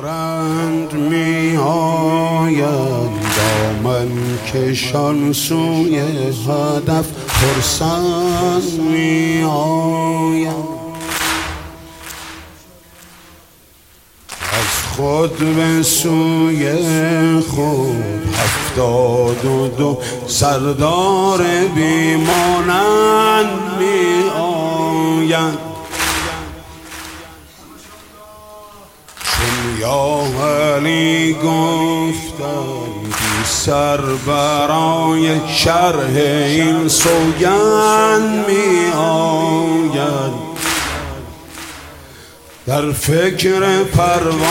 دارند می آیند دامن کشان سوی هدف پرسان می آیند. از خود به سوی خود 72 سردار بیمانند می آیند. چون یا علی گفتند بی سر برای شرح این سوگند می آیند. در فکر پروازند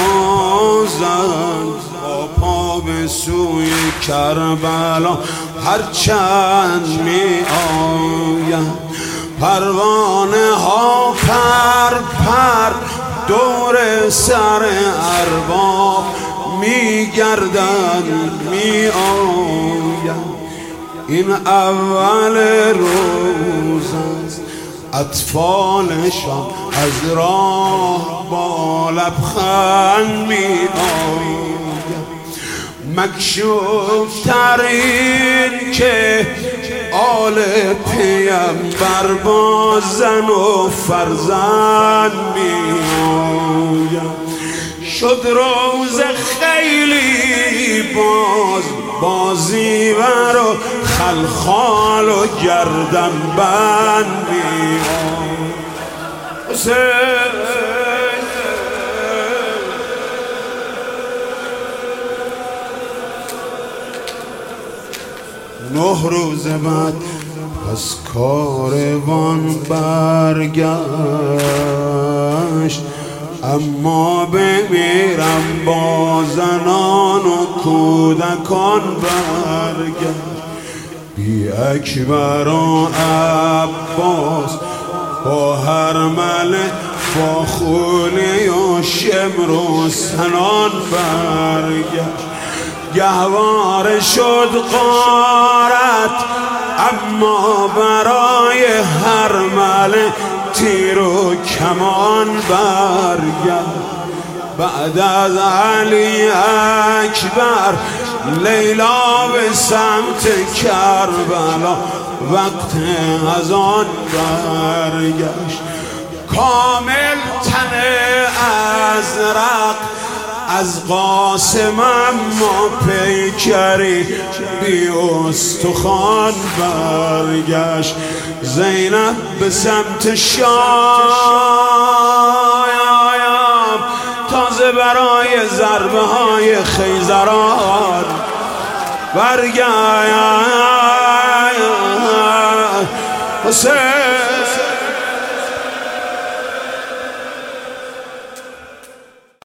با پا به سوی کربلا هرچند می آیند. پروانه ها پر پر دور سر ارباب می گردند می آیند. این اول روز است اطفالشان از راه با لبخند می آید. مکشوف ترین که آل پیمبر با زن و فرزند می آید. شد روز خیلی بازیور و خلخال و گردن بند می آید. نه روز بعد از کاروان برگشت، اما بمیرم با زنان و کودکان برگشت. بی اکبر و عباس با هرمله با خولی و شمر و سنان برگشت. گهواره شد غارت، اما برای هرمله تیر و کمان برگشت. بعد از علی اکبر لیلا به سمت کربلا وقت از آن برگشت. کامل تن ازرق از قاسم اما پیکری بی استخوان برگشت. زینب به سمت شام تازه برای ضربه های خیزران برگشت. حسین